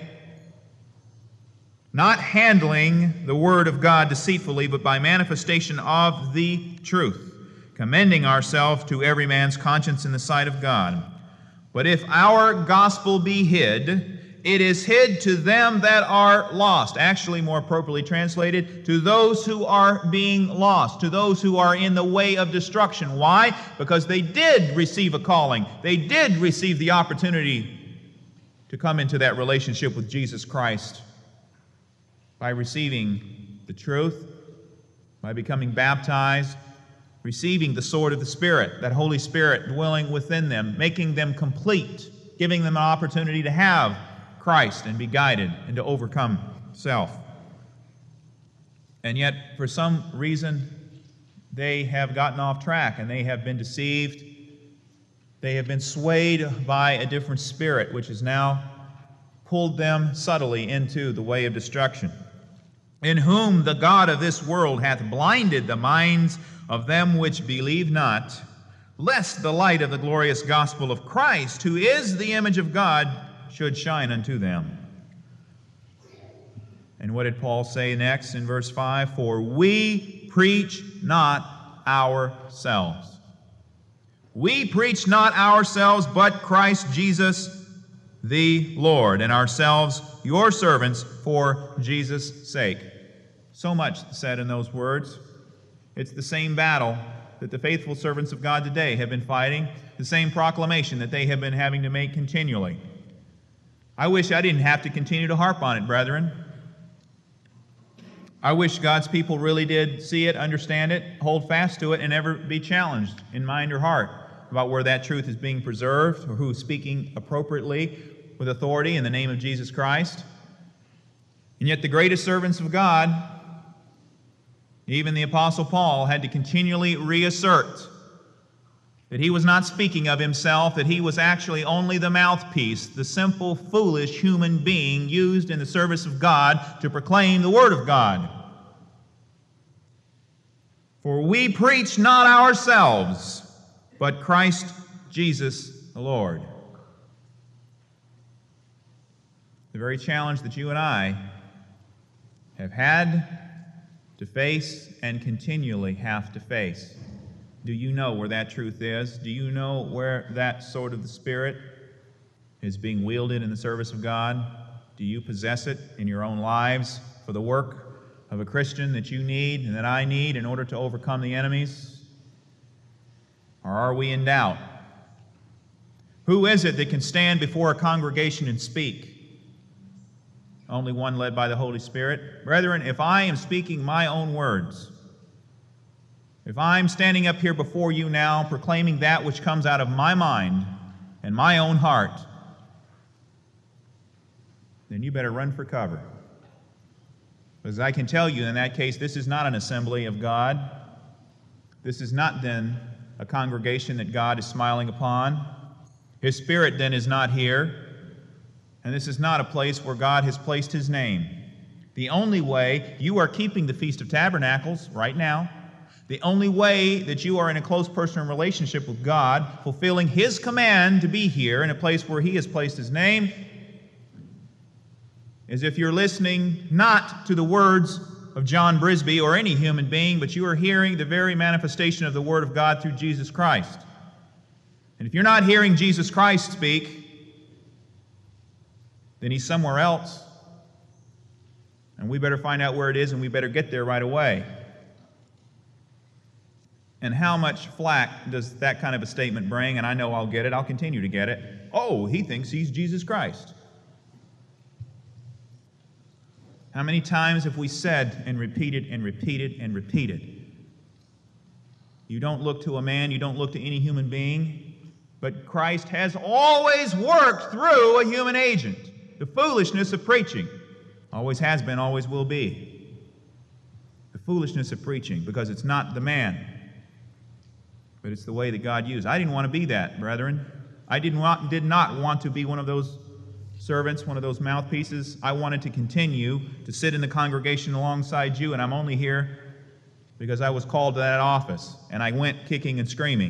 Speaker 2: Not handling the word of God deceitfully, but by manifestation of the truth, commending ourselves to every man's conscience in the sight of God. But if our gospel be hid, it is hid to them that are lost. Actually, more appropriately translated, to those who are being lost, to those who are in the way of destruction. Why? Because they did receive a calling. They did receive the opportunity to come into that relationship with Jesus Christ by receiving the truth, by becoming baptized, receiving the sword of the Spirit, that Holy Spirit dwelling within them, making them complete, giving them an opportunity to have Christ and be guided and to overcome self. And yet, for some reason, they have gotten off track and they have been deceived. They have been swayed by a different spirit, which has now pulled them subtly into the way of destruction. In whom the God of this world hath blinded the minds of them which believe not, lest the light of the glorious gospel of Christ, who is the image of God, should shine unto them. And what did Paul say next in verse five? For we preach not ourselves. We preach not ourselves, but Christ Jesus the Lord, and ourselves your servants for Jesus' sake. So much said in those words. It's the same battle that the faithful servants of God today have been fighting, the same proclamation that they have been having to make continually. I wish I didn't have to continue to harp on it, brethren. I wish God's people really did see it, understand it, hold fast to it, and never be challenged in mind or heart about where that truth is being preserved or who is speaking appropriately with authority in the name of Jesus Christ. And yet the greatest servants of God, even the Apostle Paul, had to continually reassert that he was not speaking of himself, that he was actually only the mouthpiece, the simple, foolish human being used in the service of God to proclaim the Word of God. For we preach not ourselves, but Christ Jesus the Lord. The very challenge that you and I have had to face and continually have to face. Do you know where that truth is? Do you know where that sword of the Spirit is being wielded in the service of God? Do you possess it in your own lives for the work of a Christian that you need and that I need in order to overcome the enemies? Or are we in doubt? Who is it that can stand before a congregation and speak? Only one led by the Holy Spirit. Brethren, if I am speaking my own words, if I'm standing up here before you now proclaiming that which comes out of my mind and my own heart, then you better run for cover. Because I can tell you in that case, this is not an assembly of God. This is not then a congregation that God is smiling upon. His Spirit then is not here. And this is not a place where God has placed His name. The only way you are keeping the Feast of Tabernacles right now, the only way that you are in a close personal relationship with God, fulfilling His command to be here in a place where He has placed His name, is if you're listening not to the words of John Brisby or any human being, but you are hearing the very manifestation of the Word of God through Jesus Christ. And if you're not hearing Jesus Christ speak, then He's somewhere else. And we better find out where it is, and we better get there right away. And how much flack does that kind of a statement bring? And I know I'll get it. I'll continue to get it. Oh, he thinks he's Jesus Christ. How many times have we said and repeated and repeated and repeated? You don't look to a man, you don't look to any human being, but Christ has always worked through a human agent. The foolishness of preaching always has been, always will be. The foolishness of preaching, because it's not the man, but it's the way that God used. I didn't want to be that, brethren. I didn't want, did not want to be one of those servants, one of those mouthpieces. I wanted to continue to sit in the congregation alongside you, and I'm only here because I was called to that office, and I went kicking and screaming.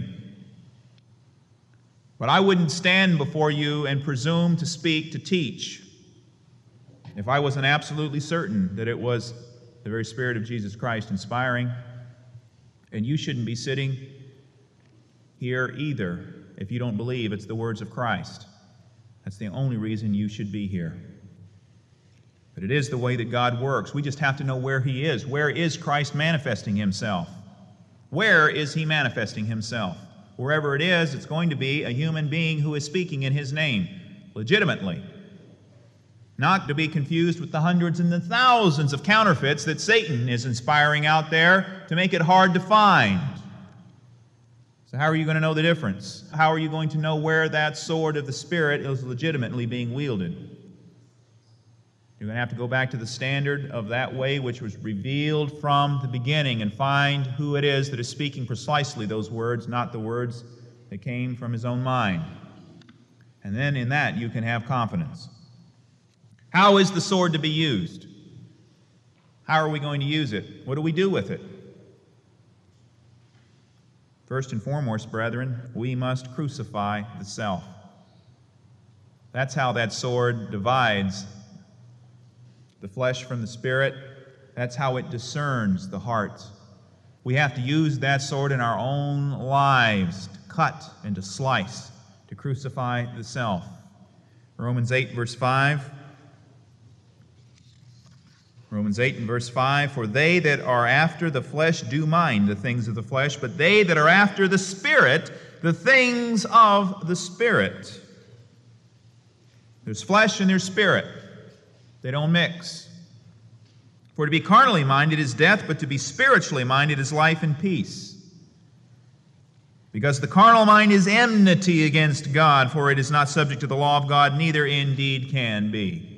Speaker 2: But I wouldn't stand before you and presume to speak, to teach, if I wasn't absolutely certain that it was the very Spirit of Jesus Christ inspiring. And you shouldn't be sitting here either if you don't believe it's the words of Christ. That's the only reason you should be here. But it is the way that God works. We just have to know where He is. Where is Christ manifesting Himself? Where is He manifesting Himself? Wherever it is, it's going to be a human being who is speaking in His name, legitimately. Not to be confused with the hundreds and the thousands of counterfeits that Satan is inspiring out there to make it hard to find. So how are you going to know the difference? How are you going to know where that sword of the Spirit is legitimately being wielded? You're going to have to go back to the standard of that way which was revealed from the beginning and find who it is that is speaking precisely those words, not the words that came from his own mind. And then in that you can have confidence. How is the sword to be used? How are we going to use it? What do we do with it? First and foremost, brethren, we must crucify the self. That's how that sword divides the flesh from the spirit. That's how it discerns the heart. We have to use that sword in our own lives to cut and to slice, to crucify the self. Romans eight, verse five. Romans eight and verse five, for they that are after the flesh do mind the things of the flesh, but they that are after the Spirit, the things of the Spirit. There's flesh and there's spirit. They don't mix. For to be carnally minded is death, but to be spiritually minded is life and peace. Because the carnal mind is enmity against God, for it is not subject to the law of God, neither indeed can be.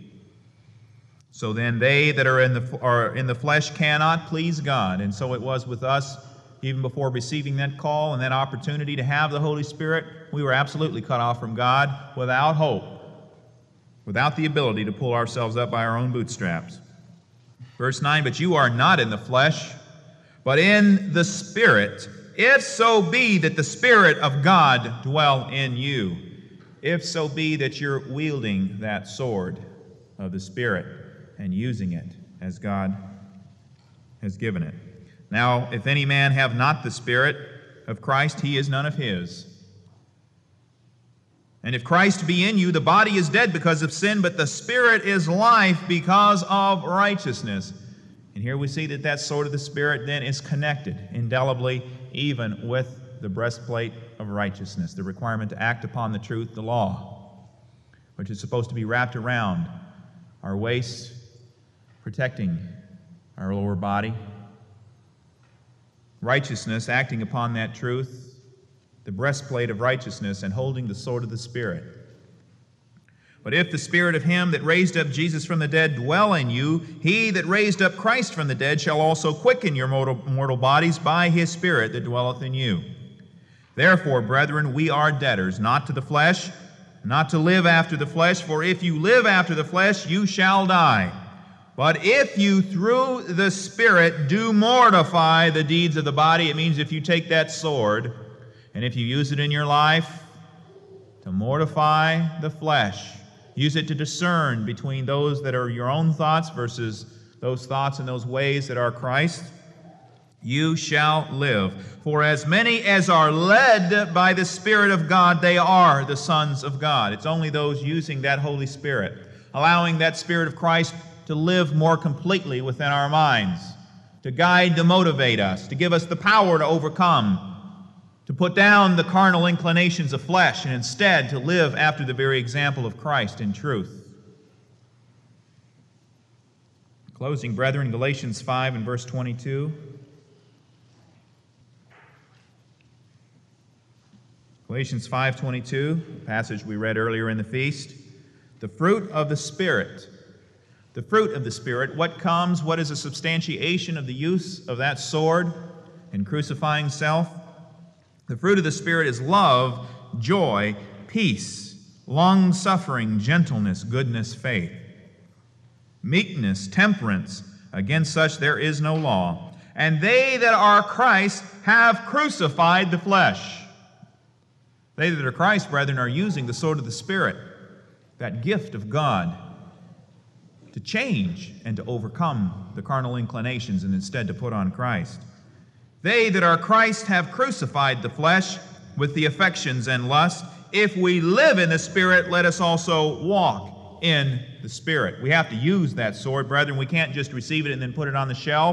Speaker 2: So then they that are in the are in the flesh cannot please God. And so it was with us even before receiving that call and that opportunity to have the Holy Spirit, we were absolutely cut off from God, without hope, without the ability to pull ourselves up by our own bootstraps. Verse nine, but you are not in the flesh, but in the Spirit, if so be that the Spirit of God dwell in you. If so be that you're wielding that sword of the Spirit and using it as God has given it. Now, if any man have not the Spirit of Christ, he is none of his. And if Christ be in you, the body is dead because of sin, but the Spirit is life because of righteousness. And here we see that that sword of the Spirit then is connected indelibly even with the breastplate of righteousness, the requirement to act upon the truth, the law, which is supposed to be wrapped around our waist, protecting our lower body. Righteousness, acting upon that truth, the breastplate of righteousness, and holding the sword of the Spirit. But if the Spirit of him that raised up Jesus from the dead dwell in you, he that raised up Christ from the dead shall also quicken your mortal, mortal bodies by his Spirit that dwelleth in you. Therefore, brethren, we are debtors, not to the flesh, not to live after the flesh, for if you live after the flesh, you shall die. But if you through the Spirit do mortify the deeds of the body, it means if you take that sword and if you use it in your life to mortify the flesh, use it to discern between those that are your own thoughts versus those thoughts and those ways that are Christ, you shall live. For as many as are led by the Spirit of God, they are the sons of God. It's only those using that Holy Spirit, allowing that Spirit of Christ to live more completely within our minds, to guide, to motivate us, to give us the power to overcome, to put down the carnal inclinations of flesh, and instead to live after the very example of Christ in truth. Closing, brethren, Galatians five and verse twenty-two. Galatians five twenty-two, a passage we read earlier in the feast. The fruit of the Spirit. The fruit of the Spirit, what comes, what is a substantiation of the use of that sword in crucifying self? The fruit of the Spirit is love, joy, peace, long-suffering, gentleness, goodness, faith, meekness, temperance. Against such there is no law. And they that are Christ have crucified the flesh. They that are Christ, brethren, are using the sword of the Spirit, that gift of God, to change and to overcome the carnal inclinations and instead to put on Christ. They that are Christ have crucified the flesh with the affections and lust. If we live in the Spirit, let us also walk in the Spirit. We have to use that sword, brethren. We can't just receive it and then put it on the shelf.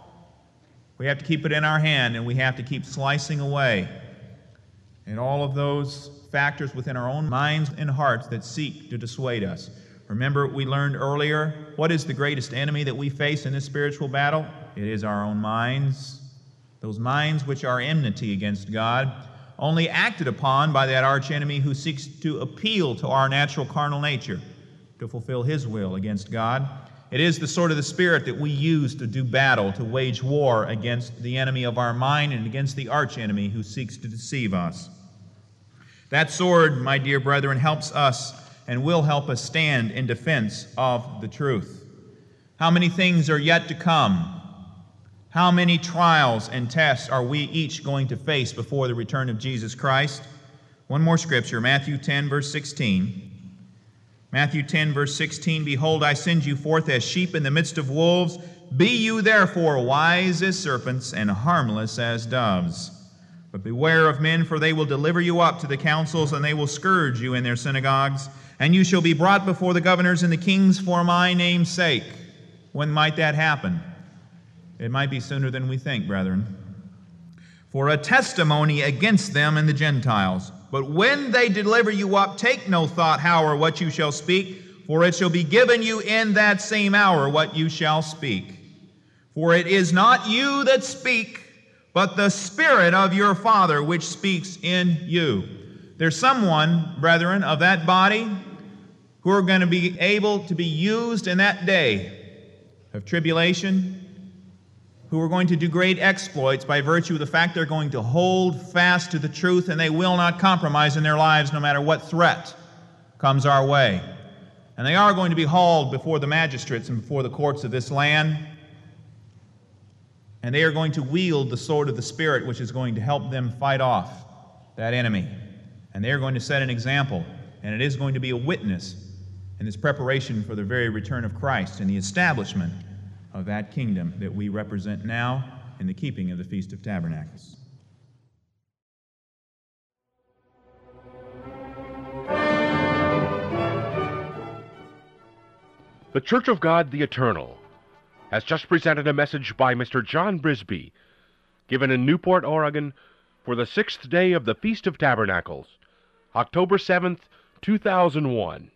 Speaker 2: We have to keep it in our hand, and we have to keep slicing away at all of those factors within our own minds and hearts that seek to dissuade us. Remember, we learned earlier, what is the greatest enemy that we face in this spiritual battle? It is our own minds. Those minds which are enmity against God, only acted upon by that archenemy who seeks to appeal to our natural carnal nature to fulfill his will against God. It is the sword of the Spirit that we use to do battle, to wage war against the enemy of our mind and against the archenemy who seeks to deceive us. That sword, my dear brethren, helps us and will help us stand in defense of the truth. How many things are yet to come? How many trials and tests are we each going to face before the return of Jesus Christ? One more scripture, Matthew ten, verse sixteen. Matthew ten, verse sixteen, Behold, I send you forth as sheep in the midst of wolves. Be you therefore wise as serpents and harmless as doves. But beware of men, for they will deliver you up to the councils, and they will scourge you in their synagogues. And you shall be brought before the governors and the kings for my name's sake. When might that happen? It might be sooner than we think, brethren. For a testimony against them and the Gentiles. But when they deliver you up, take no thought how or what you shall speak, for it shall be given you in that same hour what you shall speak. For it is not you that speak, but the Spirit of your Father which speaks in you. There's someone, brethren, of that body who are going to be able to be used in that day of tribulation, who are going to do great exploits by virtue of the fact they're going to hold fast to the truth and they will not compromise in their lives no matter what threat comes our way. And they are going to be hauled before the magistrates and before the courts of this land, and they are going to wield the sword of the Spirit, which is going to help them fight off that enemy. And they are going to set an example, and it is going to be a witness in this preparation for the very return of Christ and the establishment of that kingdom that we represent now in the keeping of the Feast of Tabernacles.
Speaker 1: The Church of God the Eternal has just presented a message by Mister John Brisby, given in Newport, Oregon, for the sixth day of the Feast of Tabernacles, October seventh, two thousand one.